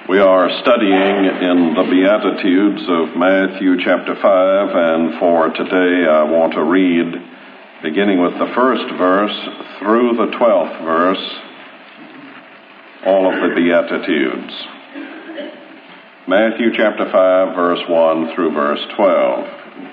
We are studying in the Beatitudes of Matthew chapter 5, and for today I want to read, beginning with the first verse through the 12th verse, all of the Beatitudes. Matthew chapter 5, verse 1 through verse 12.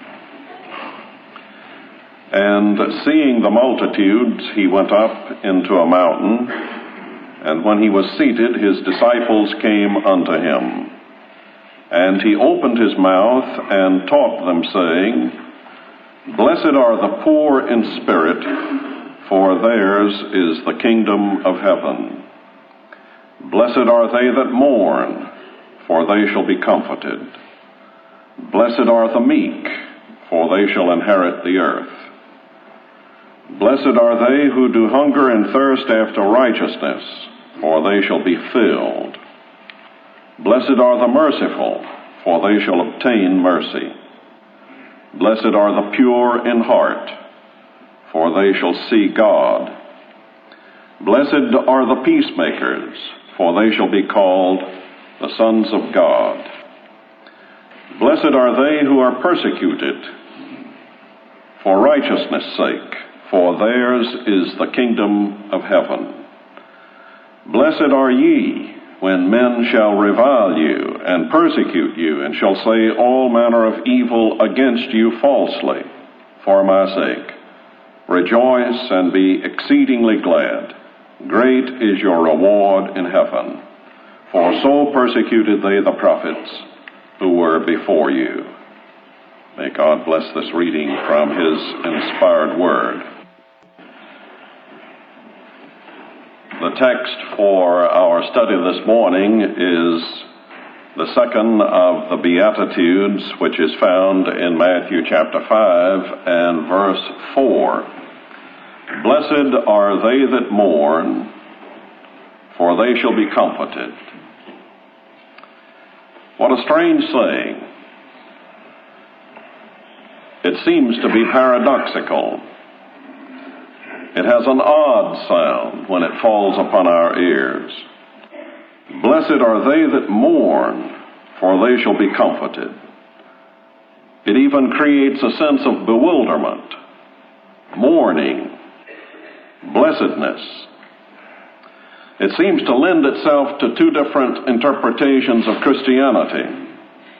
And seeing the multitudes, he went up into a mountain, and when he was seated, his disciples came unto him. And he opened his mouth and taught them, saying, Blessed are the poor in spirit, for theirs is the kingdom of heaven. Blessed are they that mourn, for they shall be comforted. Blessed are the meek, for they shall inherit the earth. Blessed are they who do hunger and thirst after righteousness, for they shall be filled. Blessed are the merciful, for they shall obtain mercy. Blessed are the pure in heart, for they shall see God. Blessed are the peacemakers, for they shall be called the sons of God. Blessed are they who are persecuted for righteousness' sake, for theirs is the kingdom of heaven. Blessed are ye when men shall revile you and persecute you, and shall say all manner of evil against you falsely for my sake. Rejoice and be exceedingly glad. Great is your reward in heaven, for so persecuted they the prophets who were before you. May God bless this reading from his inspired word. The text for our study this morning is the second of the Beatitudes, which is found in Matthew chapter 5 and verse 4. Blessed are they that mourn, for they shall be comforted. What a strange saying. It seems to be paradoxical. It has an odd sound when it falls upon our ears. Blessed are they that mourn, for they shall be comforted. It even creates a sense of bewilderment, mourning, blessedness. It seems to lend itself to two different interpretations of Christianity.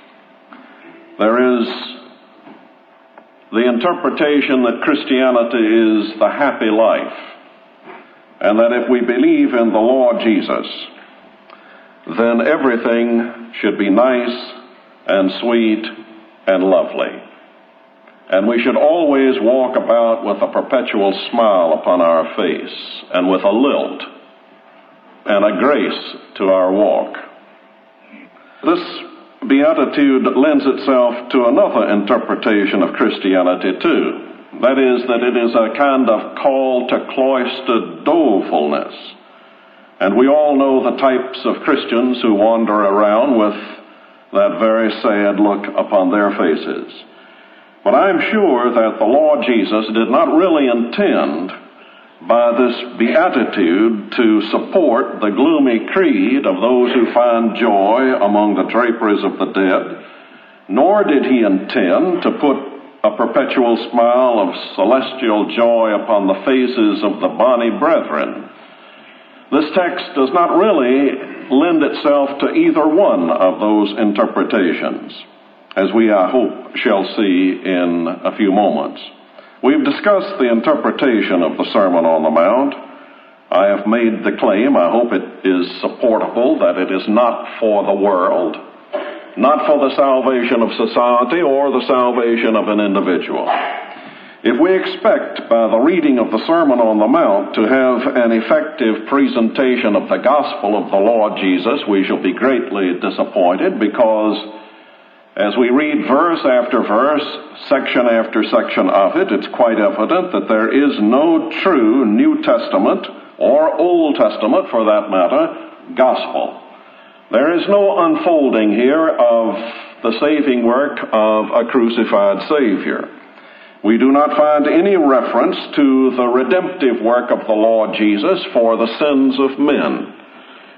There is the interpretation that Christianity is the happy life, and that if we believe in the Lord Jesus, then everything should be nice and sweet and lovely. And we should always walk about with a perpetual smile upon our face, and with a lilt and a grace to our walk. This Beatitude lends itself to another interpretation of Christianity too. That is, that it is a kind of call to cloistered dolefulness. And we all know the types of Christians who wander around with that very sad look upon their faces. But I'm sure that the Lord Jesus did not really intend by this beatitude to support the gloomy creed of those who find joy among the draperies of the dead, nor did he intend to put a perpetual smile of celestial joy upon the faces of the bonny brethren. This text does not really lend itself to either one of those interpretations, as we, I hope, shall see in a few moments. We've discussed the interpretation of the Sermon on the Mount. I have made the claim, I hope it is supportable, that it is not for the world, not for the salvation of society or the salvation of an individual. If we expect by the reading of the Sermon on the Mount to have an effective presentation of the gospel of the Lord Jesus, we shall be greatly disappointed, because as we read verse after verse, section after section of it, it's quite evident that there is no true New Testament, or Old Testament for that matter, gospel. There is no unfolding here of the saving work of a crucified Savior. We do not find any reference to the redemptive work of the Lord Jesus for the sins of men.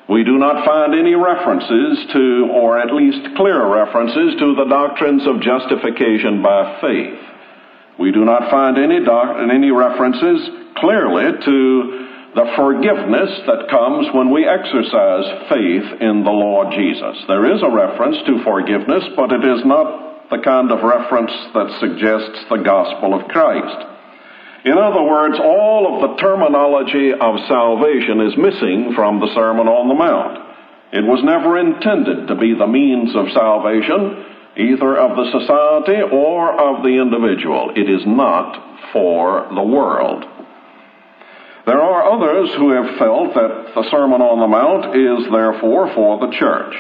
We do not find any references to, or at least clear references to, the doctrines of justification by faith. We do not find any references clearly to the forgiveness that comes when we exercise faith in the Lord Jesus. There is a reference to forgiveness, but it is not the kind of reference that suggests the gospel of Christ. In other words, all of the terminology of salvation is missing from the Sermon on the Mount. It was never intended to be the means of salvation, either of the society or of the individual. It is not for the world. There are others who have felt that the Sermon on the Mount is therefore for the church,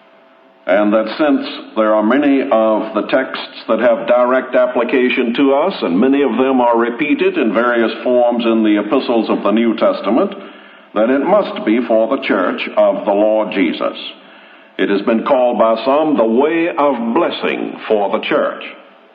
and that since there are many of the texts that have direct application to us, and many of them are repeated in various forms in the epistles of the New Testament, that it must be for the church of the Lord Jesus. It has been called by some the way of blessing for the church.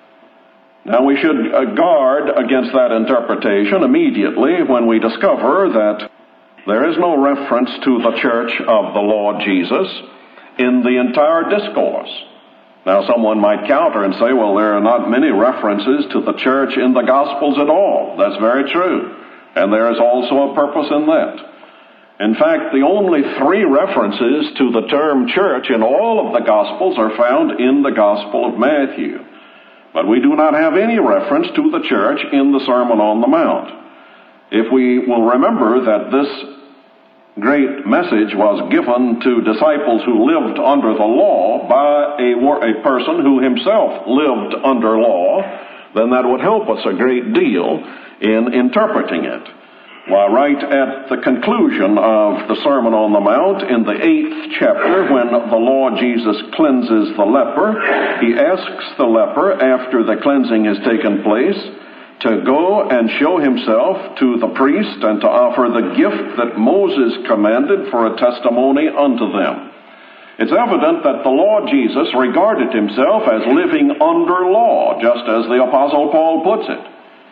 Now we should guard against that interpretation immediately when we discover that there is no reference to the church of the Lord Jesus in the entire discourse. Now someone might counter and say, well, there are not many references to the church in the Gospels at all. That's very true. And there is also a purpose in that. In fact, the only 3 references to the term church in all of the Gospels are found in the Gospel of Matthew. But we do not have any reference to the church in the Sermon on the Mount. If we will remember that this great message was given to disciples who lived under the law by a person who himself lived under law, then that would help us a great deal in interpreting it. Well, right at the conclusion of the Sermon on the Mount, in the 8th chapter, when the Lord Jesus cleanses the leper, he asks the leper, after the cleansing has taken place, to go and show himself to the priest and to offer the gift that Moses commanded for a testimony unto them. It's evident that the Lord Jesus regarded himself as living under law, just as the Apostle Paul puts it.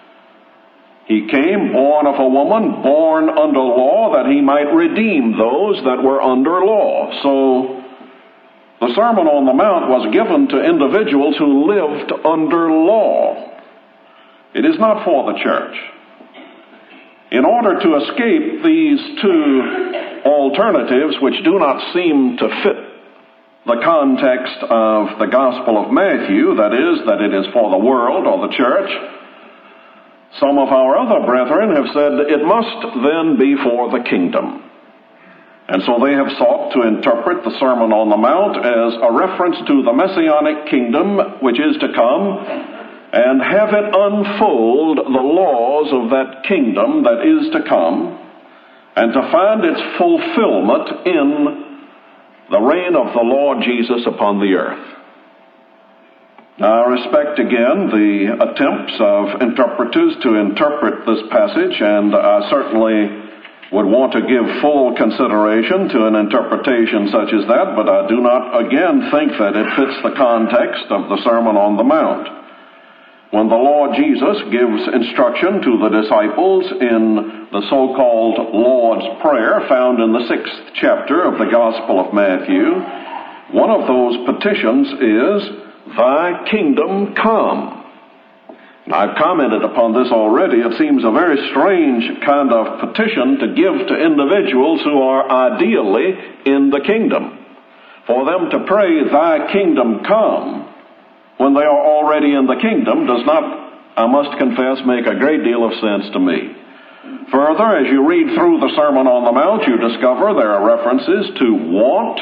He came born of a woman, born under law, that he might redeem those that were under law. So the Sermon on the Mount was given to individuals who lived under law. It is not for the church. In order to escape these 2 alternatives, which do not seem to fit the context of the Gospel of Matthew, that is, that it is for the world or the church, some of our other brethren have said it must then be for the kingdom. And so they have sought to interpret the Sermon on the Mount as a reference to the Messianic kingdom which is to come, and have it unfold the laws of that kingdom that is to come, and to find its fulfillment in the reign of the Lord Jesus upon the earth. Now, I respect again the attempts of interpreters to interpret this passage, and I certainly would want to give full consideration to an interpretation such as that, but I do not again think that it fits the context of the Sermon on the Mount. When the Lord Jesus gives instruction to the disciples in the so-called Lord's Prayer found in the 6th chapter of the Gospel of Matthew, one of those petitions is, "Thy kingdom come." Now, I've commented upon this already. It seems a very strange kind of petition to give to individuals who are ideally in the kingdom. For them to pray, "Thy kingdom come," when they are already in the kingdom does not, I must confess, make a great deal of sense to me. Further, as you read through the Sermon on the Mount, you discover there are references to want,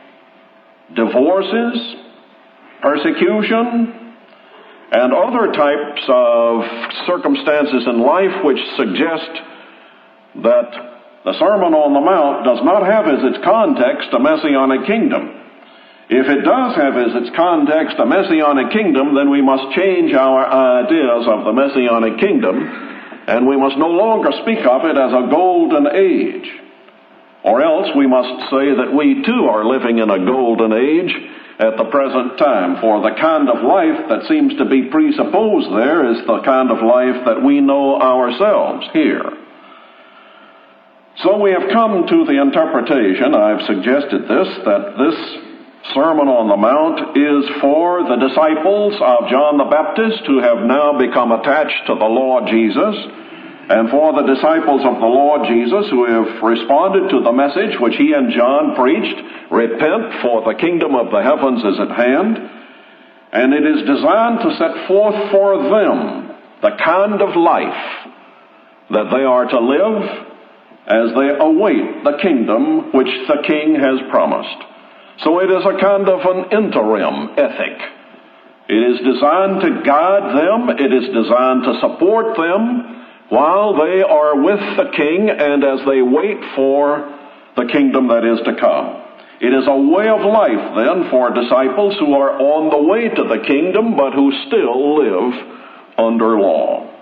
divorces, persecution, and other types of circumstances in life which suggest that the Sermon on the Mount does not have as its context a Messianic kingdom. If it does have as its context a Messianic kingdom, then we must change our ideas of the Messianic kingdom, and we must no longer speak of it as a golden age. Or else we must say that we too are living in a golden age at the present time, for the kind of life that seems to be presupposed there is the kind of life that we know ourselves here. So we have come to the interpretation, I've suggested this, that this Sermon on the Mount is for the disciples of John the Baptist who have now become attached to the Lord Jesus, and for the disciples of the Lord Jesus who have responded to the message which he and John preached, repent, for the kingdom of the heavens is at hand. And it is designed to set forth for them the kind of life that they are to live as they await the kingdom which the King has promised. So it is a kind of an interim ethic. It is designed to guide them, it is designed to support them while they are with the King and as they wait for the kingdom that is to come. It is a way of life, then, for disciples who are on the way to the kingdom, but who still live under law.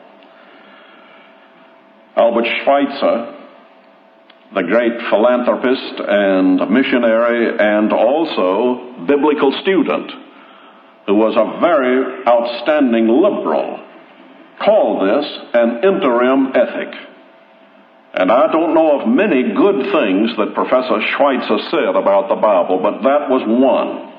Albert Schweitzer, the great philanthropist and missionary and also biblical student, who was a very outstanding liberal, called this an interim ethic. And I don't know of many good things that Professor Schweitzer said about the Bible, but that was one.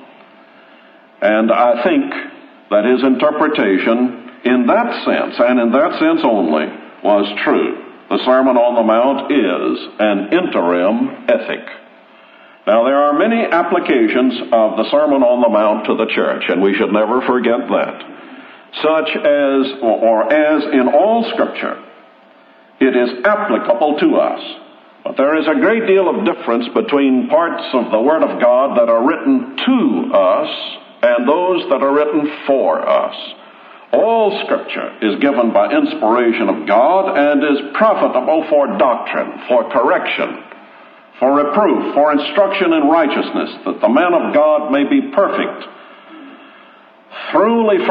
And I think that his interpretation in that sense, and in that sense only, was true. The Sermon on the Mount is an interim ethic. Now, there are many applications of the Sermon on the Mount to the church, and we should never forget that. Such as, or as in all Scripture, it is applicable to us. But there is a great deal of difference between parts of the Word of God that are written to us and those that are written for us. All Scripture is given by inspiration of God and is profitable for doctrine, for correction, for reproof, for instruction in righteousness, that the man of God may be perfect, thoroughly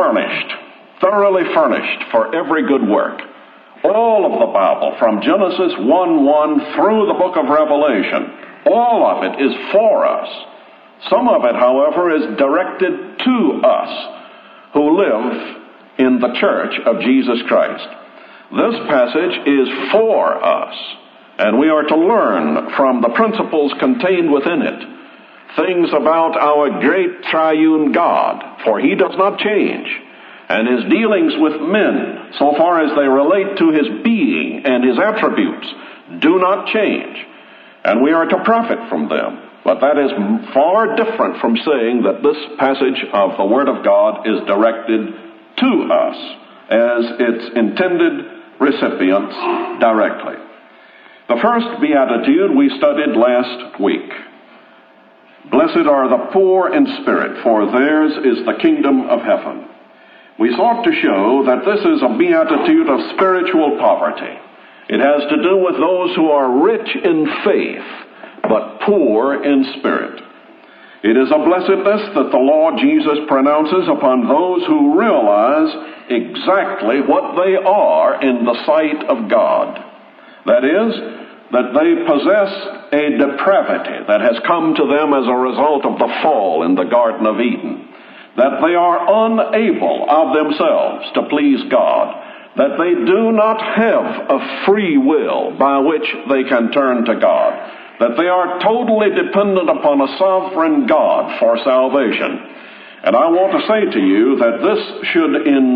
furnished for every good work. All of the Bible, from Genesis 1:1 through the book of Revelation, all of it is for us. Some of it, however, is directed to us who live in the church of Jesus Christ. This passage is for us, and we are to learn from the principles contained within it things about our great triune God, for he does not change. And his dealings with men, so far as they relate to his being and his attributes, do not change. And we are to profit from them. But that is far different from saying that this passage of the Word of God is directed to us as its intended recipients directly. The first beatitude we studied last week. Blessed are the poor in spirit, for theirs is the kingdom of heaven. We sought to show that this is a beatitude of spiritual poverty. It has to do with those who are rich in faith, but poor in spirit. It is a blessedness that the Lord Jesus pronounces upon those who realize exactly what they are in the sight of God. That is, that they possess a depravity that has come to them as a result of the fall in the Garden of Eden. That they are unable of themselves to please God, that they do not have a free will by which they can turn to God, that they are totally dependent upon a sovereign God for salvation. And I want to say to you that this should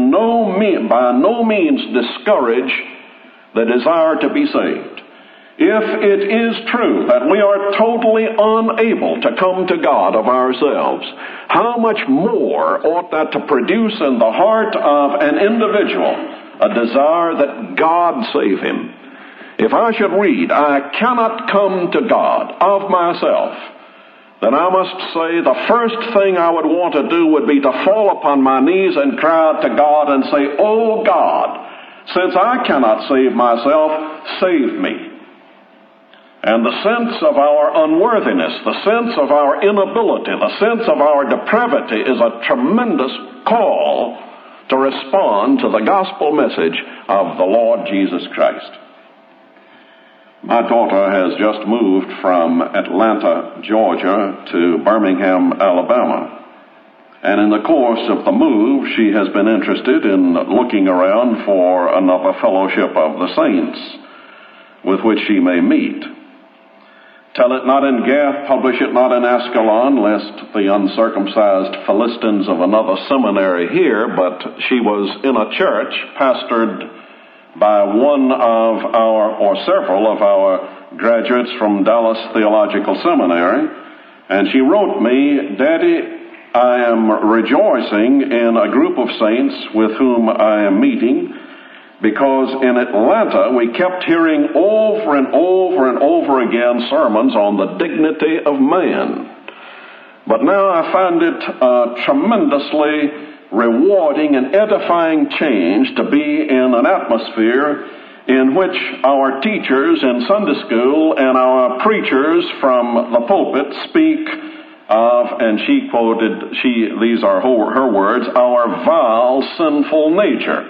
by no means discourage the desire to be saved. If it is true that we are totally unable to come to God of ourselves, how much more ought that to produce in the heart of an individual a desire that God save him? If I should read, I cannot come to God of myself, then I must say the first thing I would want to do would be to fall upon my knees and cry out to God and say, "Oh God, since I cannot save myself, save me." And the sense of our unworthiness, the sense of our inability, the sense of our depravity is a tremendous call to respond to the gospel message of the Lord Jesus Christ. My daughter has just moved from Atlanta, Georgia to Birmingham, Alabama. And in the course of the move, she has been interested in looking around for another fellowship of the saints with which she may meet. Tell it not in Gath, publish it not in Ascalon, lest the uncircumcised Philistines of another seminary hear, but she was in a church pastored by one of our, or several of our graduates from Dallas Theological Seminary, and she wrote me, "Daddy, I am rejoicing in a group of saints with whom I am meeting, because in Atlanta we kept hearing over and over and over again sermons on the dignity of man. But now I find it a tremendously rewarding and edifying change to be in an atmosphere in which our teachers in Sunday school and our preachers from the pulpit speak of," and she quoted, these are her words, "our vile, sinful nature."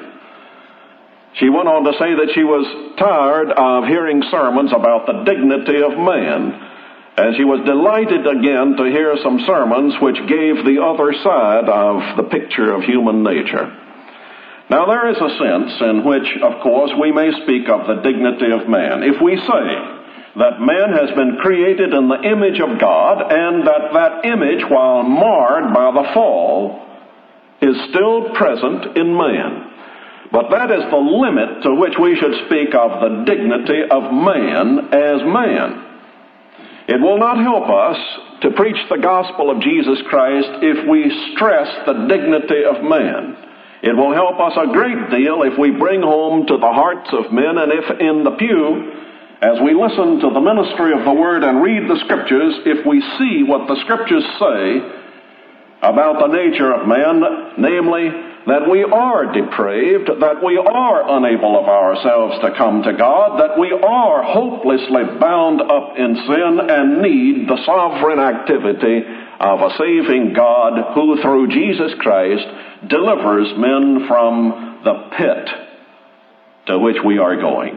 She went on to say that she was tired of hearing sermons about the dignity of man, and she was delighted again to hear some sermons which gave the other side of the picture of human nature. Now there is a sense in which, of course, we may speak of the dignity of man if we say that man has been created in the image of God, and that image, while marred by the fall, is still present in man. But that is the limit to which we should speak of the dignity of man as man. It will not help us to preach the gospel of Jesus Christ if we stress the dignity of man. It will help us a great deal if we bring home to the hearts of men, and if in the pew, as we listen to the ministry of the Word and read the Scriptures, if we see what the Scriptures say about the nature of man, namely, that we are depraved, that we are unable of ourselves to come to God, that we are hopelessly bound up in sin and need the sovereign activity of a saving God who, through Jesus Christ, delivers men from the pit to which we are going.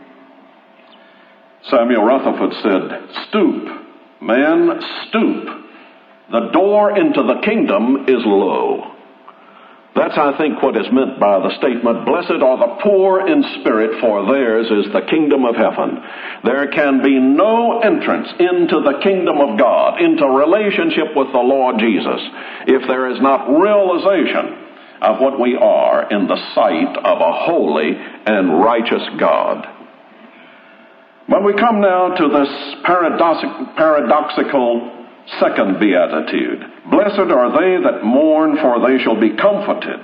Samuel Rutherford said, "Stoop, man, stoop. The door into the kingdom is low." That's, I think, what is meant by the statement, "Blessed are the poor in spirit, for theirs is the kingdom of heaven." There can be no entrance into the kingdom of God, into relationship with the Lord Jesus, if there is not realization of what we are in the sight of a holy and righteous God. But we come now to this paradoxical second beatitude. "Blessed are they that mourn, for they shall be comforted."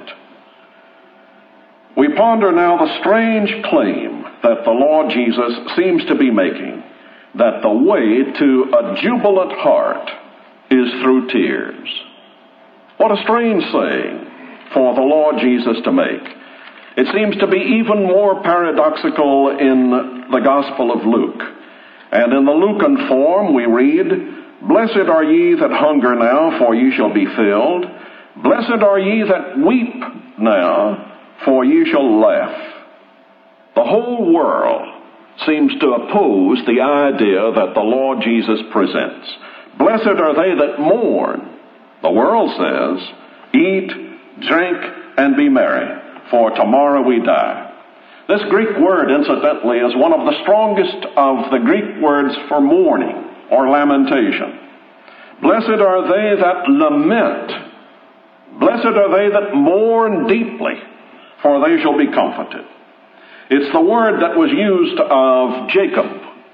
We ponder now the strange claim that the Lord Jesus seems to be making, that the way to a jubilant heart is through tears. What a strange saying for the Lord Jesus to make. It seems to be even more paradoxical in the Gospel of Luke. And in the Lucan form we read, "Blessed are ye that hunger now, for ye shall be filled. Blessed are ye that weep now, for ye shall laugh." The whole world seems to oppose the idea that the Lord Jesus presents. Blessed are they that mourn. The world says, "Eat, drink, and be merry, for tomorrow we die." This Greek word, incidentally, is one of the strongest of the Greek words for mourning or lamentation. Blessed are they that lament. Blessed are they that mourn deeply, for they shall be comforted. It's the word that was used of Jacob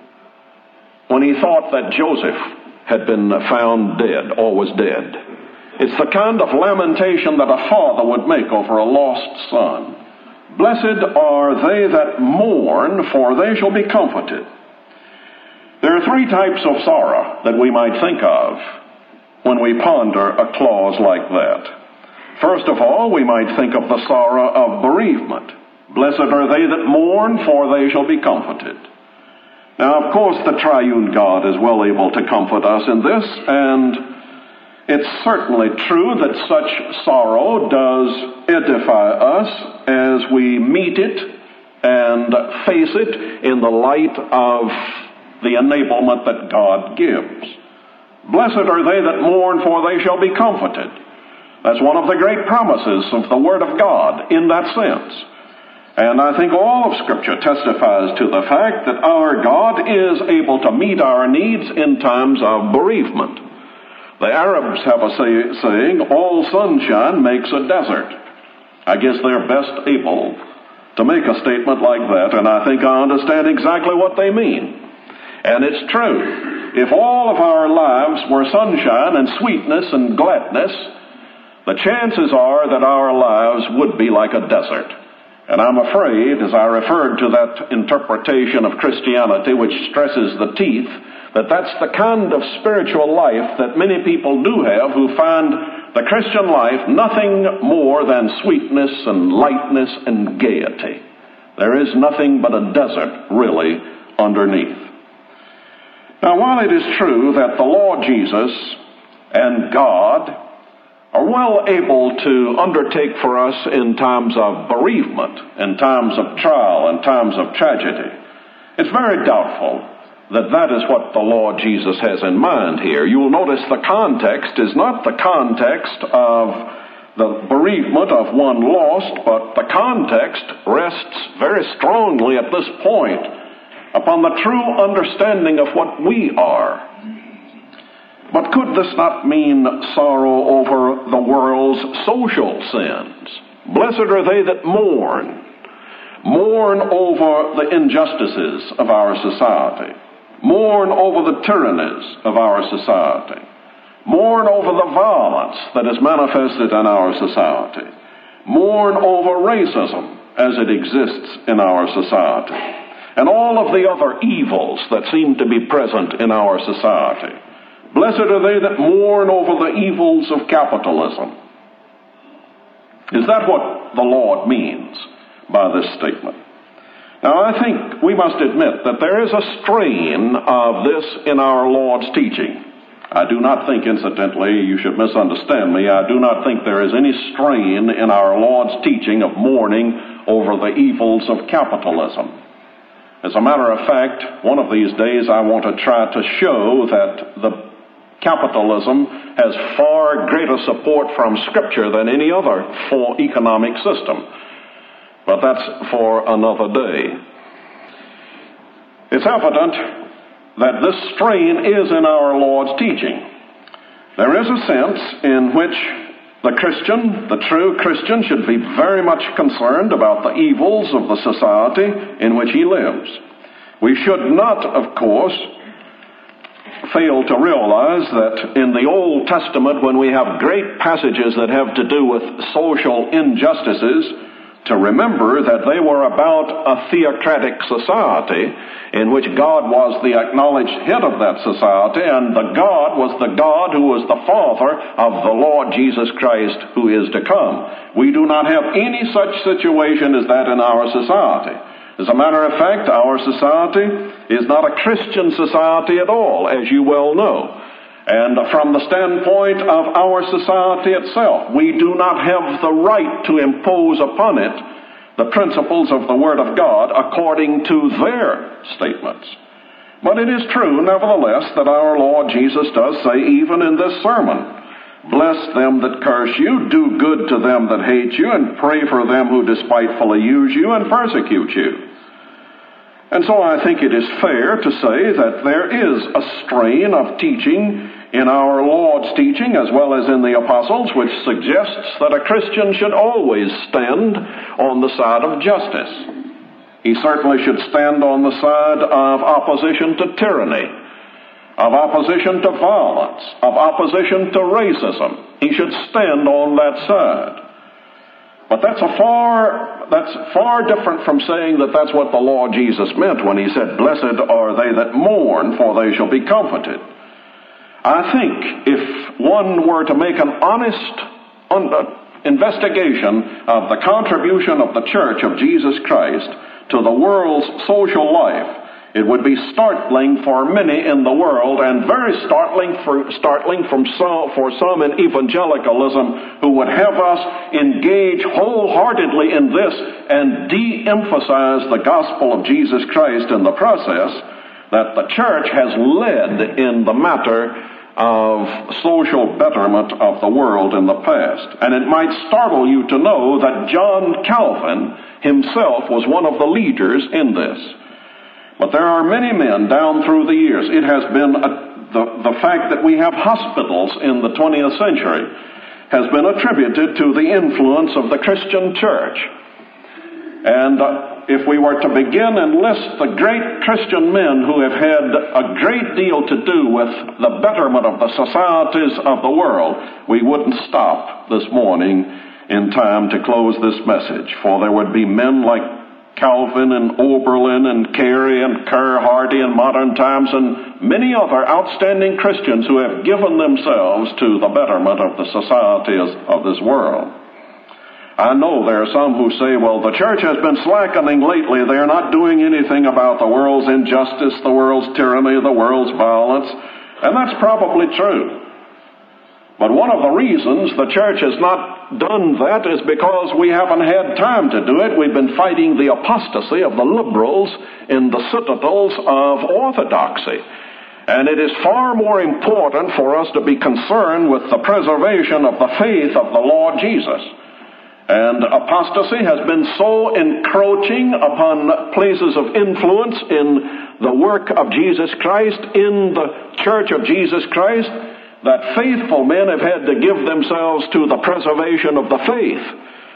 when he thought that Joseph had been found dead or was dead. It's the kind of lamentation that a father would make over a lost son. Blessed are they that mourn, for they shall be comforted. There are three types of sorrow that we might think of when we ponder a clause like that. First of all, we might think of the sorrow of bereavement. Blessed are they that mourn, for they shall be comforted. Now, of course, the triune God is well able to comfort us in this, and it's certainly true that such sorrow does edify us as we meet it and face it in the light of the enablement that God gives. Blessed are they that mourn, for they shall be comforted. That's one of the great promises of the Word of God in that sense. And I think all of Scripture testifies to the fact that our God is able to meet our needs in times of bereavement. The Arabs have a saying, all sunshine makes a desert. I guess they're best able to make a statement like that, and I think I understand exactly what they mean. And it's true. If all of our lives were sunshine and sweetness and gladness, the chances are that our lives would be like a desert. And I'm afraid, as I referred to that interpretation of Christianity which stresses the teeth, that that's the kind of spiritual life that many people do have who find the Christian life nothing more than sweetness and lightness and gaiety. There is nothing but a desert, really, underneath. Now, while it is true that the Lord Jesus and God are well able to undertake for us in times of bereavement, in times of trial, in times of tragedy, it's very doubtful that that is what the Lord Jesus has in mind here. You will notice the context is not the context of the bereavement of one lost, but the context rests very strongly at this point upon the true understanding of what we are. But could this not mean sorrow over the world's social sins? Blessed are they that mourn over the injustices of our society, mourn over the tyrannies of our society, mourn over the violence that is manifested in our society, mourn over racism as it exists in our society, and all of the other evils that seem to be present in our society. Blessed are they that mourn over the evils of capitalism. Is that what the Lord means by this statement? Now, I think we must admit that there is a strain of this in our Lord's teaching. I do not think, incidentally, you should misunderstand me, I do not think there is any strain in our Lord's teaching of mourning over the evils of capitalism. As a matter of fact, one of these days I want to try to show that the capitalism has far greater support from Scripture than any other economic system. But that's for another day. It's evident that this strain is in our Lord's teaching. There is a sense in which the Christian, the true Christian, should be very much concerned about the evils of the society in which he lives. We should not, of course, fail to realize that in the Old Testament, when we have great passages that have to do with social injustices, to remember that they were about a theocratic society in which God was the acknowledged head of that society, and the God was the God who was the Father of the Lord Jesus Christ who is to come. We do not have any such situation as that in our society. As a matter of fact, our society is not a Christian society at all, as you well know. And from the standpoint of our society itself, we do not have the right to impose upon it the principles of the Word of God according to their statements. But it is true, nevertheless, that our Lord Jesus does say, even in this sermon, bless them that curse you, do good to them that hate you, and pray for them who despitefully use you and persecute you. And so I think it is fair to say that there is a strain of teaching in our Lord's teaching as well as in the apostles which suggests that a Christian should always stand on the side of justice. He certainly should stand on the side of opposition to tyranny, of opposition to violence, of opposition to racism. He should stand on that side. But that's far different from saying that that's what the Lord Jesus meant when he said, blessed are they that mourn, for they shall be comforted. I think if one were to make an honest investigation of the contribution of the Church of Jesus Christ to the world's social life, it would be startling for many in the world, and very startling for some in evangelicalism who would have us engage wholeheartedly in this and de-emphasize the gospel of Jesus Christ in the process, that the church has led in the matter of social betterment of the world in the past. And it might startle you to know that John Calvin himself was one of the leaders in this. But there are many men down through the years. It has been the fact that we have hospitals in the 20th century has been attributed to the influence of the Christian church. And if we were to begin and list the great Christian men who have had a great deal to do with the betterment of the societies of the world, we wouldn't stop this morning in time to close this message. For there would be men like Calvin and Oberlin and Carey and Kerr Hardy in modern times, and many other outstanding Christians who have given themselves to the betterment of the societies of this world. I know there are some who say, well, the church has been slackening lately. They're not doing anything about the world's injustice, the world's tyranny, the world's violence. And that's probably true. But one of the reasons the church has not done that is because we haven't had time to do it. We've been fighting the apostasy of the liberals in the citadels of orthodoxy. And it is far more important for us to be concerned with the preservation of the faith of the Lord Jesus. And apostasy has been so encroaching upon places of influence in the work of Jesus Christ, in the church of Jesus Christ, that faithful men have had to give themselves to the preservation of the faith.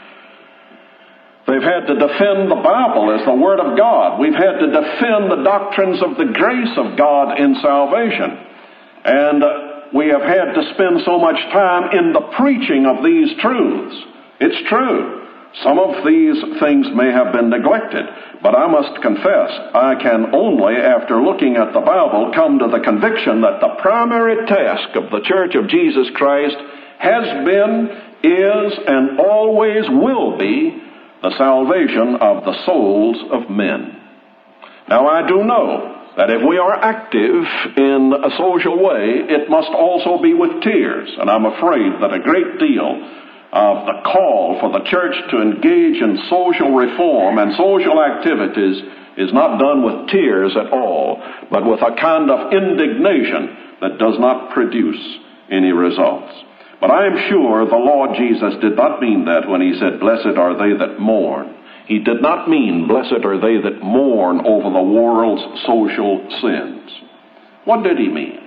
They've had to defend the Bible as the Word of God. We've had to defend the doctrines of the grace of God in salvation. And we have had to spend so much time in the preaching of these truths. It's true. Some of these things may have been neglected, but I must confess, I can only, after looking at the Bible, come to the conviction that the primary task of the Church of Jesus Christ has been, is, and always will be the salvation of the souls of men. Now, I do know that if we are active in a social way, it must also be with tears, and I'm afraid that a great deal of the call for the church to engage in social reform and social activities is not done with tears at all, but with a kind of indignation that does not produce any results. But I am sure the Lord Jesus did not mean that when he said, "Blessed are they that mourn." He did not mean, "Blessed are they that mourn over the world's social sins." What did he mean?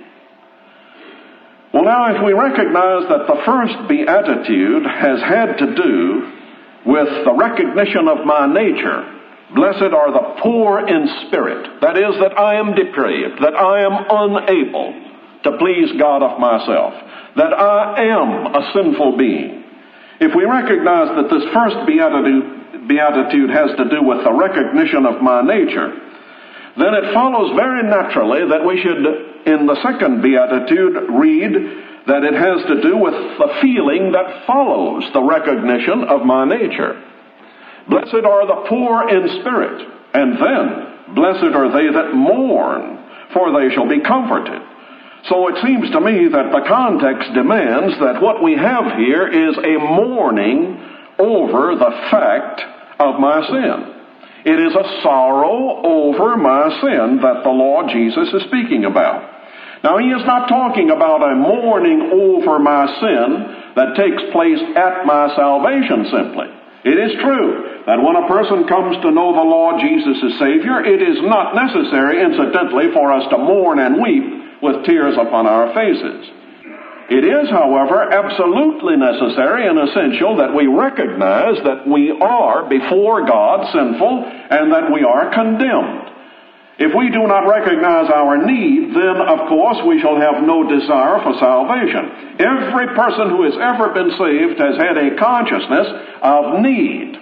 Well, now, if we recognize that the first beatitude has had to do with the recognition of my nature, blessed are the poor in spirit, that is, that I am depraved, that I am unable to please God of myself, that I am a sinful being. If we recognize that this first beatitude has to do with the recognition of my nature, then it follows very naturally that we should, in the second beatitude, read that it has to do with the feeling that follows the recognition of my nature. Blessed are the poor in spirit, and then, blessed are they that mourn, for they shall be comforted. So it seems to me that the context demands that what we have here is a mourning over the fact of my sin. It is a sorrow over my sin that the Lord Jesus is speaking about. Now, he is not talking about a mourning over my sin that takes place at my salvation simply. It is true that when a person comes to know the Lord Jesus as Savior, it is not necessary, incidentally, for us to mourn and weep with tears upon our faces. It is, however, absolutely necessary and essential that we recognize that we are before God sinful and that we are condemned. If we do not recognize our need, then, of course, we shall have no desire for salvation. Every person who has ever been saved has had a consciousness of need.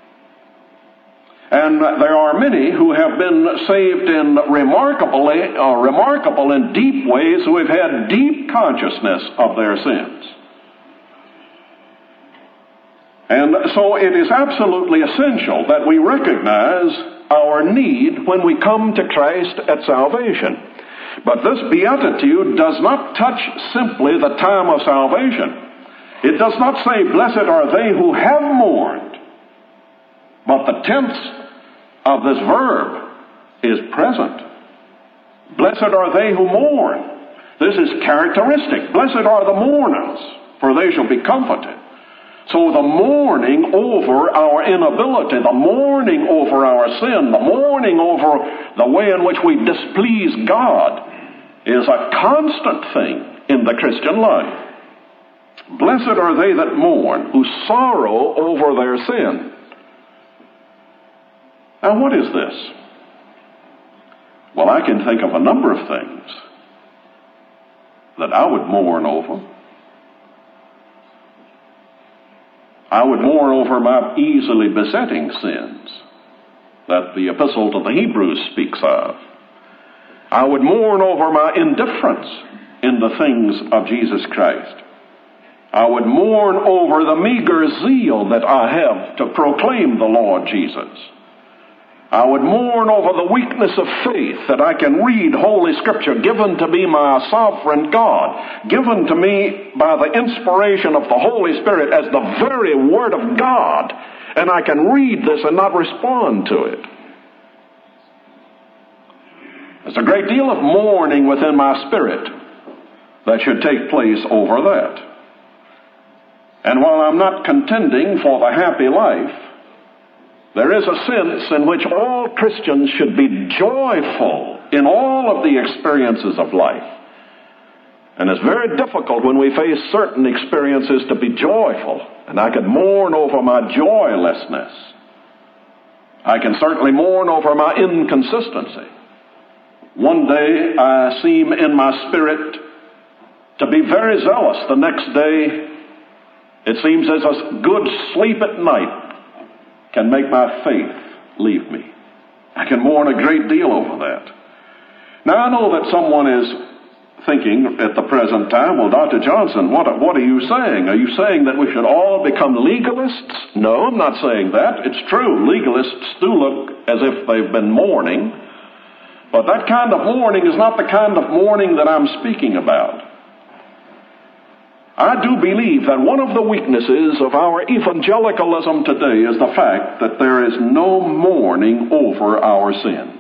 And there are many who have been saved in remarkable and deep ways, who have had deep consciousness of their sins. And so it is absolutely essential that we recognize our need when we come to Christ at salvation. But this beatitude does not touch simply the time of salvation. It does not say, "Blessed are they who have mourned," but the tense of this verb is present. Blessed are they who mourn. This is characteristic. Blessed are the mourners, for they shall be comforted. So the mourning over our inability, the mourning over our sin, the mourning over the way in which we displease God is a constant thing in the Christian life. Blessed are they that mourn, who sorrow over their sin. Now what is this? Well, I can think of a number of things that I would mourn over. I would mourn over my easily besetting sins that the Epistle to the Hebrews speaks of. I would mourn over my indifference in the things of Jesus Christ. I would mourn over the meager zeal that I have to proclaim the Lord Jesus. I would mourn over the weakness of faith that I can read Holy Scripture given to me by a sovereign God, given to me by the inspiration of the Holy Spirit as the very Word of God, and I can read this and not respond to it. There's a great deal of mourning within my spirit that should take place over that. And while I'm not contending for the happy life, there is a sense in which all Christians should be joyful in all of the experiences of life. And it's very difficult when we face certain experiences to be joyful. And I could mourn over my joylessness. I can certainly mourn over my inconsistency. One day I seem in my spirit to be very zealous. The next day it seems as a good sleep at night can make my faith leave me. I can mourn a great deal over that. Now I know that someone is thinking at the present time, well, Dr. Johnson, what are you saying? Are you saying that we should all become legalists? No, I'm not saying that. It's true. Legalists do look as if they've been mourning. But that kind of mourning is not the kind of mourning that I'm speaking about. I do believe that one of the weaknesses of our evangelicalism today is the fact that there is no mourning over our sin.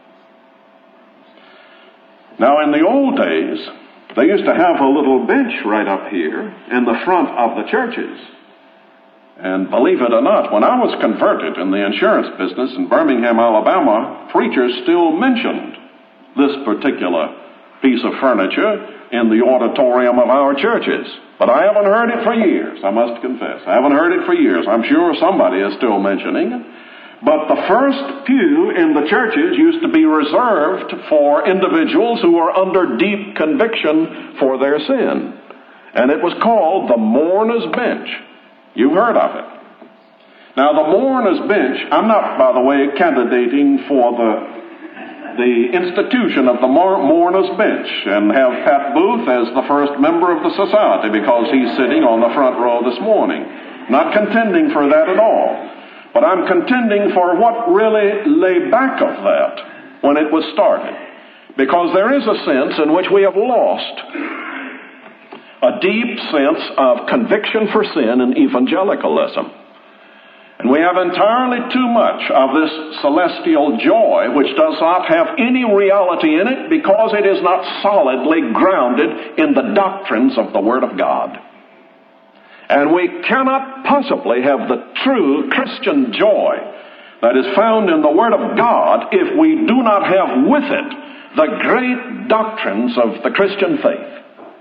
Now, in the old days, they used to have a little bench right up here in the front of the churches. And believe it or not, when I was converted in the insurance business in Birmingham, Alabama, preachers still mentioned this particular piece of furniture in the auditorium of our churches. But I haven't heard it for years, I must confess. I haven't heard it for years. I'm sure somebody is still mentioning it. But the first pew in the churches used to be reserved for individuals who were under deep conviction for their sin. And it was called the mourner's bench. You've heard of it. Now, the mourner's bench, I'm not, by the way, candidating for the institution of the mourner's bench and have Pat Booth as the first member of the society because he's sitting on the front row this morning. Not contending for that at all. But I'm contending for what really lay back of that when it was started. Because there is a sense in which we have lost a deep sense of conviction for sin in evangelicalism. And we have entirely too much of this celestial joy, which does not have any reality in it because it is not solidly grounded in the doctrines of the Word of God. And we cannot possibly have the true Christian joy that is found in the Word of God if we do not have with it the great doctrines of the Christian faith.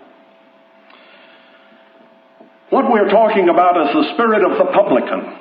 What we're talking about is the spirit of the publican.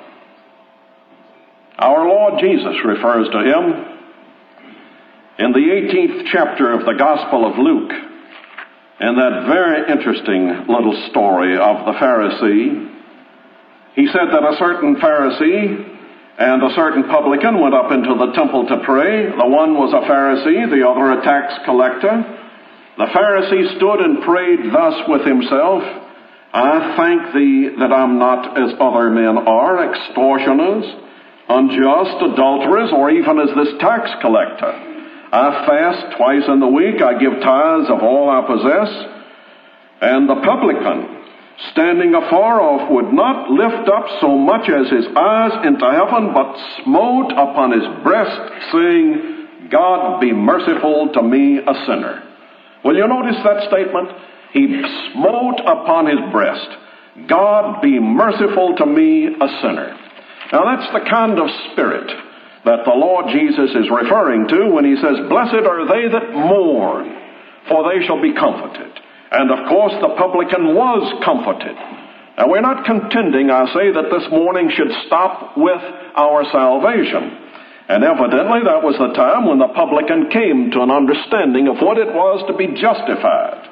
Our Lord Jesus refers to him in the 18th chapter of the Gospel of Luke, in that very interesting little story of the Pharisee. He said that a certain Pharisee and a certain publican went up into the temple to pray. The one was a Pharisee, the other a tax collector. The Pharisee stood and prayed thus with himself, I thank thee that I'm not as other men are, extortioners, unjust, adulterers, or even as this tax collector. I fast twice in the week, I give tithes of all I possess. And the publican, standing afar off, would not lift up so much as his eyes into heaven, but smote upon his breast, saying, God be merciful to me, a sinner. Will you notice that statement? He smote upon his breast. God, be merciful to me, a sinner. Now that's the kind of spirit that the Lord Jesus is referring to when he says, blessed are they that mourn, for they shall be comforted. And of course the publican was comforted. Now we're not contending, I say, that this mourning should stop with our salvation. And evidently that was the time when the publican came to an understanding of what it was to be justified.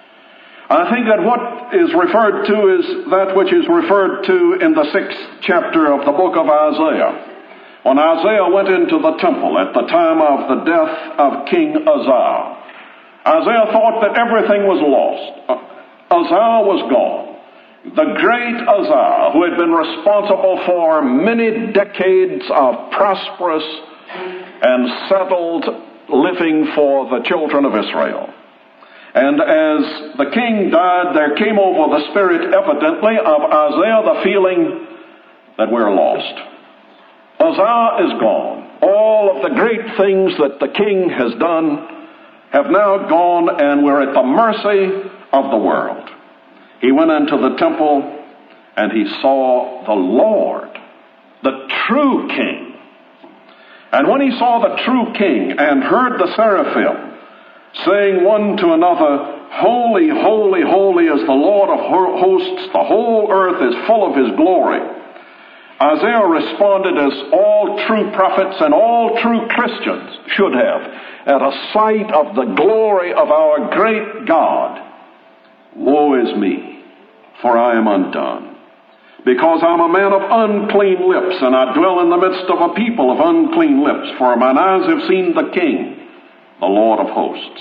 I think that what is referred to is that which is referred to in the 6th chapter of the book of Isaiah. When Isaiah went into the temple at the time of the death of King Uzziah, Isaiah thought that everything was lost. Uzziah was gone. The great Uzziah, who had been responsible for many decades of prosperous and settled living for the children of Israel. And as the king died, there came over the spirit evidently of Isaiah the feeling that we're lost. Uzziah is gone. All of the great things that the king has done have now gone, and we're at the mercy of the world. He went into the temple and he saw the Lord, the true king. And when he saw the true king and heard the seraphim saying one to another, holy, holy, holy is the Lord of hosts, the whole earth is full of his glory, Isaiah responded as all true prophets and all true Christians should have at a sight of the glory of our great God. Woe is me, for I am undone, because I'm a man of unclean lips, and I dwell in the midst of a people of unclean lips, for mine eyes have seen the King, the Lord of hosts.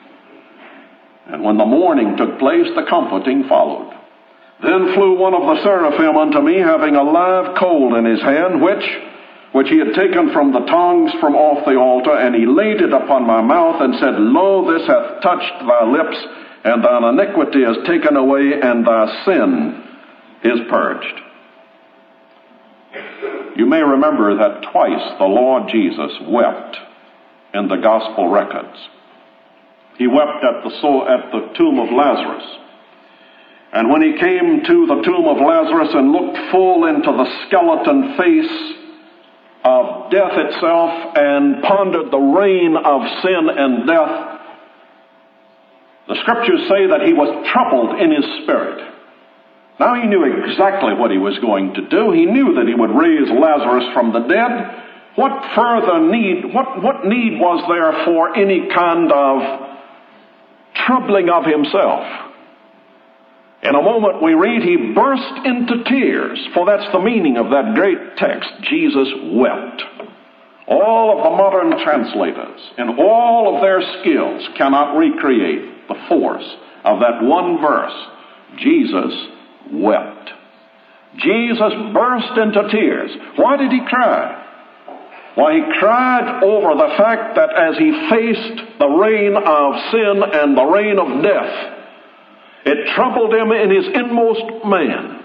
And when the mourning took place, the comforting followed. Then flew one of the seraphim unto me, having a live coal in his hand, which he had taken from the tongs from off the altar, and he laid it upon my mouth, and said, Lo, this hath touched thy lips, and thine iniquity is taken away, and thy sin is purged. You may remember that twice the Lord Jesus wept in the gospel records. He wept at the tomb of Lazarus. And when he came to the tomb of Lazarus and looked full into the skeleton face of death itself and pondered the reign of sin and death, the scriptures say that he was troubled in his spirit. Now he knew exactly what he was going to do. He knew that he would raise Lazarus from the dead. What further need, what need was there for any kind of troubling of himself? In a moment we read he burst into tears, for that's the meaning of that great text. Jesus wept. All of the modern translators, in all of their skills, cannot recreate the force of that one verse. Jesus wept. Jesus burst into tears. Why did he cry? Why, he cried over the fact that as he faced the reign of sin and the reign of death, it troubled him in his inmost man.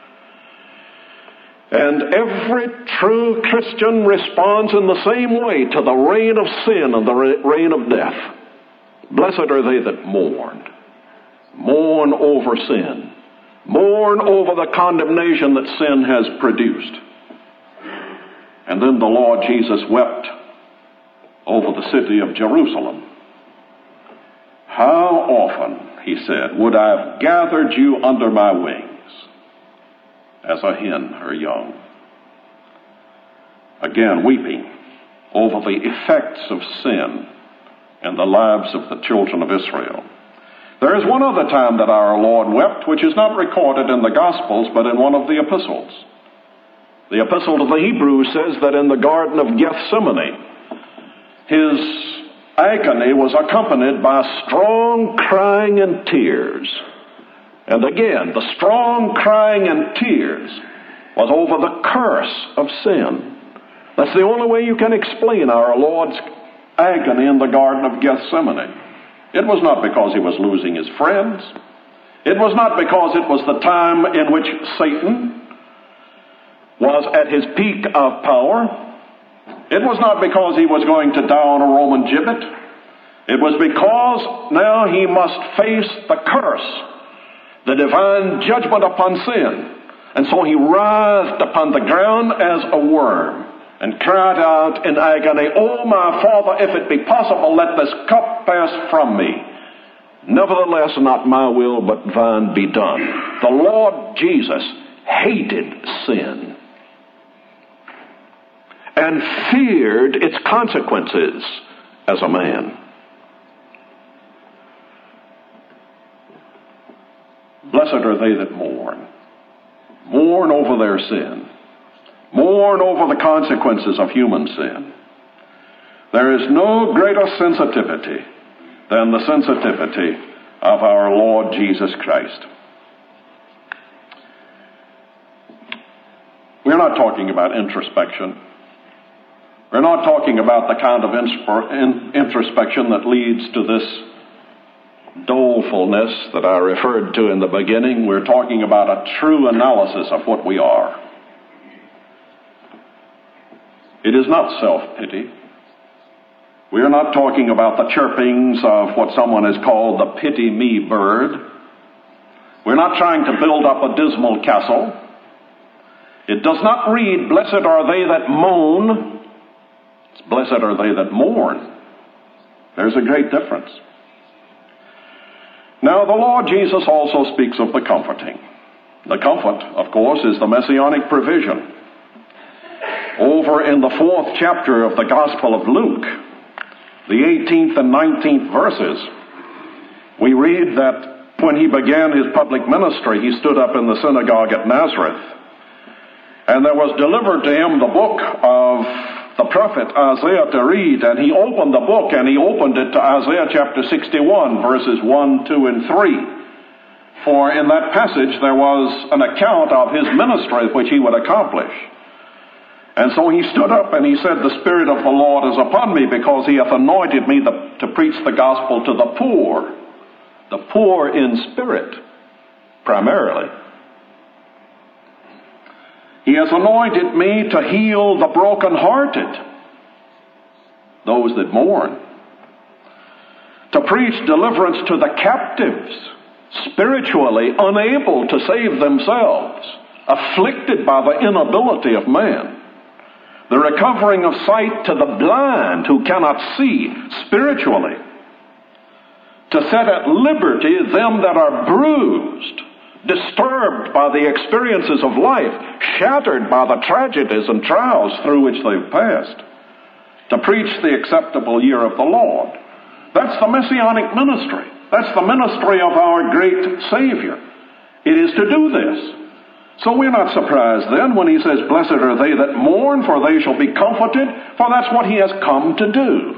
And every true Christian responds in the same way to the reign of sin and the reign of death. Blessed are they that mourn. Mourn over sin. Mourn over the condemnation that sin has produced. And then the Lord Jesus wept over the city of Jerusalem. How often, he said, would I have gathered you under my wings as a hen her young? Again, weeping over the effects of sin in the lives of the children of Israel. There is one other time that our Lord wept, which is not recorded in the Gospels, but in one of the epistles. The epistle to the Hebrews says that in the Garden of Gethsemane, his agony was accompanied by strong crying and tears. And again, the strong crying and tears was over the curse of sin. That's the only way you can explain our Lord's agony in the Garden of Gethsemane. It was not because he was losing his friends. It was not because it was the time in which Satan was at his peak of power. It was not because he was going to die on a Roman gibbet. It was because now he must face the curse the divine judgment upon sin. And so he writhed upon the ground as a worm and cried out in agony, "O my Father, if it be possible, let this cup pass from me. Nevertheless, not my will, but thine be done." The Lord Jesus hated sin and feared its consequences as a man. Blessed are they that mourn. Mourn over their sin. Mourn over the consequences of human sin. There is no greater sensitivity than the sensitivity of our Lord Jesus Christ. We're not talking about introspection. We're not talking about the kind of introspection that leads to this dolefulness that I referred to in the beginning. We're talking about a true analysis of what we are. It is not self-pity. We are not talking about the chirpings of what someone has called the pity me bird. We're not trying to build up a dismal castle. It does not read, "Blessed are they that moan." It's "Blessed are they that mourn." There's a great difference. Now, the Lord Jesus also speaks of the comforting. The comfort, of course, is the messianic provision. Over in the 4th chapter of the Gospel of Luke, the 18th and 19th verses, we read that when he began his public ministry, he stood up in the synagogue at Nazareth, and there was delivered to him the book of the prophet Isaiah to read, and he opened the book, and he opened it to Isaiah chapter 61, verses 1, 2, and 3. For in that passage there was an account of his ministry which he would accomplish. And so he stood up and he said, "The Spirit of the Lord is upon me, because he hath anointed me to preach the gospel to the poor in spirit, primarily. He has anointed me to heal the brokenhearted, those that mourn, to preach deliverance to the captives, spiritually unable to save themselves, afflicted by the inability of man, the recovering of sight to the blind who cannot see spiritually, to set at liberty them that are bruised, disturbed by the experiences of life, shattered by the tragedies and trials through which they've passed, to preach the acceptable year of the Lord." That's the messianic ministry. That's the ministry of our great Savior. It is to do this. So we're not surprised then when he says, "Blessed are they that mourn, for they shall be comforted," for that's what he has come to do.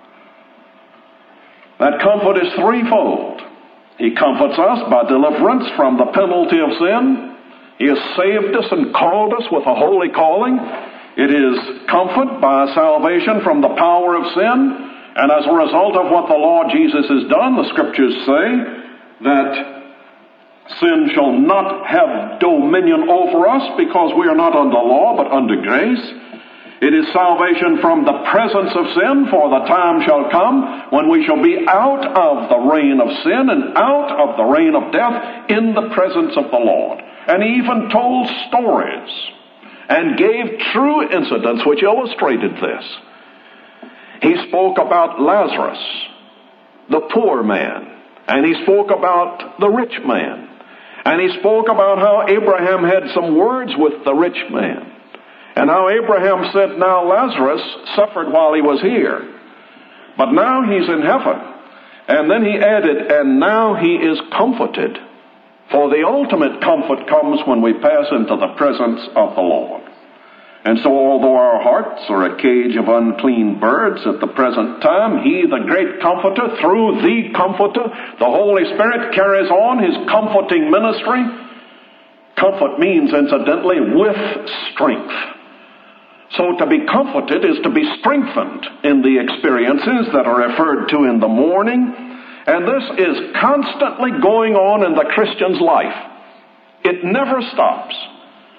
That comfort is threefold. He comforts us by deliverance from the penalty of sin. He has saved us and called us with a holy calling. It is comfort by salvation from the power of sin. And as a result of what the Lord Jesus has done, the Scriptures say that sin shall not have dominion over us, because we are not under law but under grace. It is salvation from the presence of sin, for the time shall come when we shall be out of the reign of sin and out of the reign of death in the presence of the Lord. And he even told stories and gave true incidents which illustrated this. He spoke about Lazarus, the poor man, and he spoke about the rich man. And he spoke about how Abraham had some words with the rich man. And how Abraham said, "Now Lazarus suffered while he was here, but now he's in heaven." And then he added, "And now he is comforted." For the ultimate comfort comes when we pass into the presence of the Lord. And so although our hearts are a cage of unclean birds at the present time, he, the great comforter, through the Comforter, the Holy Spirit, carries on his comforting ministry. Comfort means, incidentally, with strength. So to be comforted is to be strengthened in the experiences that are referred to in the morning. And this is constantly going on in the Christian's life. It never stops.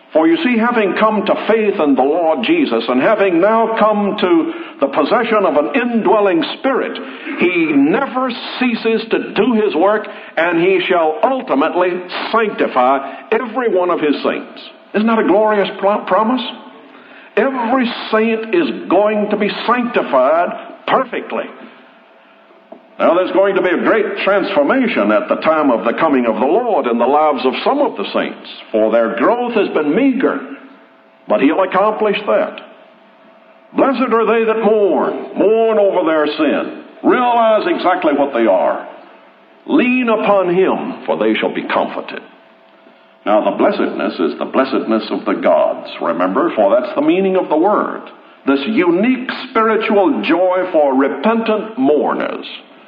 For you see, having come to faith in the Lord Jesus, and having now come to the possession of an indwelling Spirit, he never ceases to do his work, and he shall ultimately sanctify every one of his saints. Isn't that a glorious promise? Every saint is going to be sanctified perfectly. Now, there's going to be a great transformation at the time of the coming of the Lord in the lives of some of the saints, for their growth has been meager, but he'll accomplish that. Blessed are they that mourn over their sin, realize exactly what they are. Lean upon him, for they shall be comforted. Now, the blessedness is the blessedness of the gods, remember, for that's the meaning of the word. This unique spiritual joy for repentant mourners.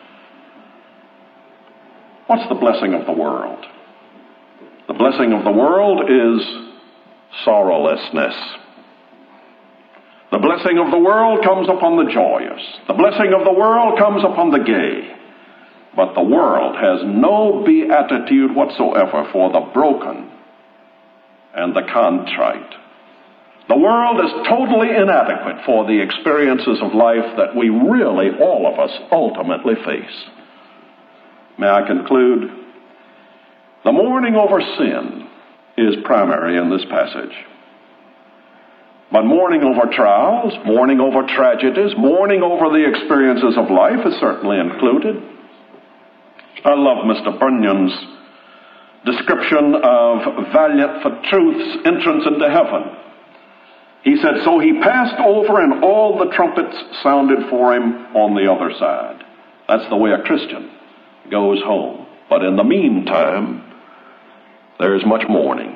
What's the blessing of the world? The blessing of the world is sorrowlessness. The blessing of the world comes upon the joyous. The blessing of the world comes upon the gay. But the world has no beatitude whatsoever for the broken and the contrite. The world is totally inadequate for the experiences of life that we really, all of us, ultimately face. May I conclude? The mourning over sin is primary in this passage. But mourning over trials, mourning over tragedies, mourning over the experiences of life is certainly included. I love Mr. Bunyan's description of Valiant for Truth's entrance into heaven. He said, so he passed over and all the trumpets sounded for him on the other side. That's the way a Christian goes home. But in the meantime, there's much mourning.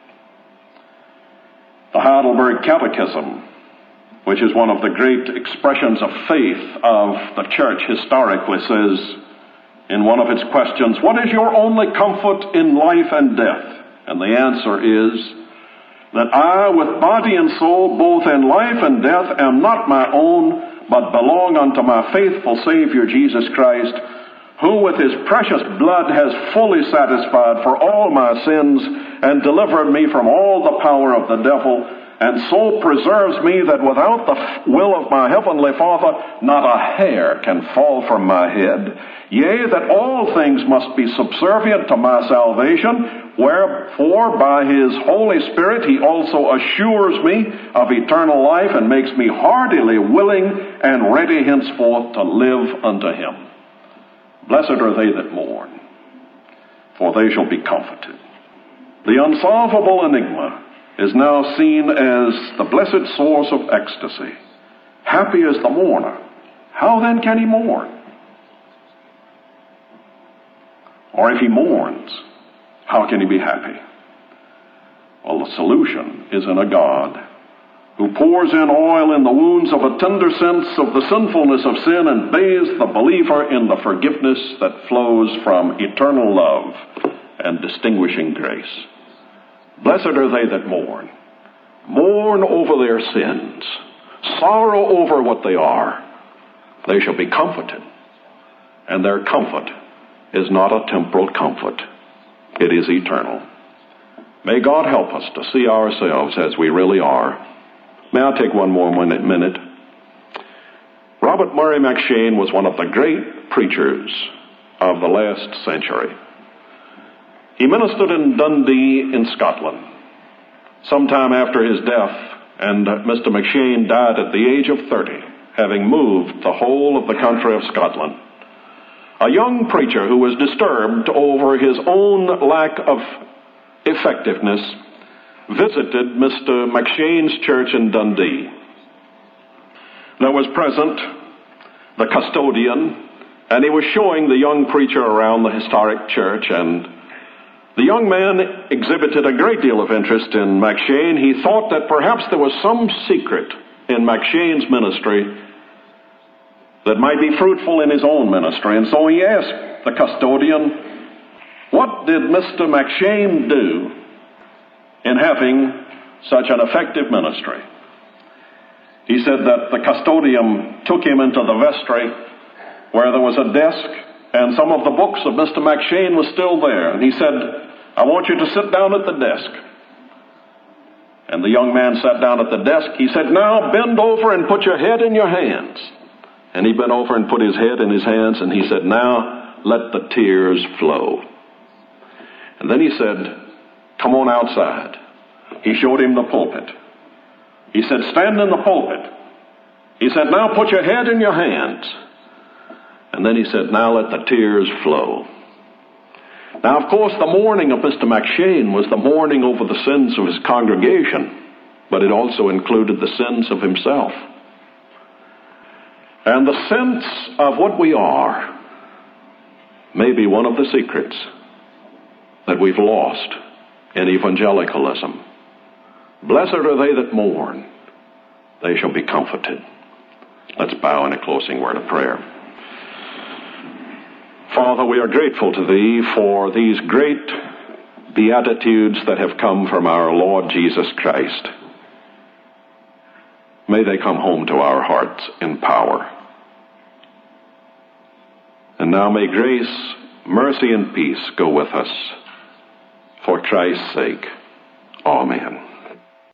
The Heidelberg Catechism, which is one of the great expressions of faith of the church historically, says in one of its questions, what is your only comfort in life and death? And the answer is that I, with body and soul, both in life and death, am not my own, but belong unto my faithful Savior Jesus Christ, who with his precious blood has fully satisfied for all my sins and delivered me from all the power of the devil, and so preserves me that without the will of my heavenly Father not a hair can fall from my head. Yea, that all things must be subservient to my salvation, wherefore by his Holy Spirit he also assures me of eternal life and makes me heartily willing and ready henceforth to live unto him. Blessed are they that mourn, for they shall be comforted. The unsolvable enigma is now seen as the blessed source of ecstasy. Happy is the mourner. How then can he mourn? Or if he mourns, how can he be happy? Well, the solution is in a God who pours in oil in the wounds of a tender sense of the sinfulness of sin and bathes the believer in the forgiveness that flows from eternal love and distinguishing grace. Blessed are they that mourn. Mourn over their sins. Sorrow over what they are. They shall be comforted. And their comfort is not a temporal comfort. It is eternal. May God help us to see ourselves as we really are. May I take one more minute? Robert Murray M'Cheyne was one of the great preachers of the last century. He ministered in Dundee in Scotland. Sometime after his death, and Mr. M'Cheyne died at the age of 30, having moved the whole of the country of Scotland. A young preacher who was disturbed over his own lack of effectiveness visited Mr. M'Cheyne's church in Dundee. There was present the custodian, and he was showing the young preacher around the historic church, and the young man exhibited a great deal of interest in M'Cheyne. He thought that perhaps there was some secret in M'Cheyne's ministry that might be fruitful in his own ministry, and so he asked the custodian, what did Mr. M'Cheyne do in having such an effective ministry? He said that the custodian took him into the vestry where there was a desk and some of the books of Mr. M'Cheyne was still there. And he said, I want you to sit down at the desk. And the young man sat down at the desk. He said, "Now bend over and put your head in your hands." And he bent over and put his head in his hands, and he said, "Now let the tears flow." And then he said, "Come on outside." He showed him the pulpit. He said, "Stand in the pulpit." He said, "Now put your head in your hands." And then he said, "Now let the tears flow." Now, of course, the mourning of Mr. McShane was the mourning over the sins of his congregation, but it also included the sins of himself. And the sense of what we are may be one of the secrets that we've lost in evangelicalism. Blessed are they that mourn, they shall be comforted. Let's bow in a closing word of prayer. Father, we are grateful to Thee for these great beatitudes that have come from our Lord Jesus Christ. May they come home to our hearts in power. And now may grace, mercy, and peace go with us. For Christ's sake. Amen.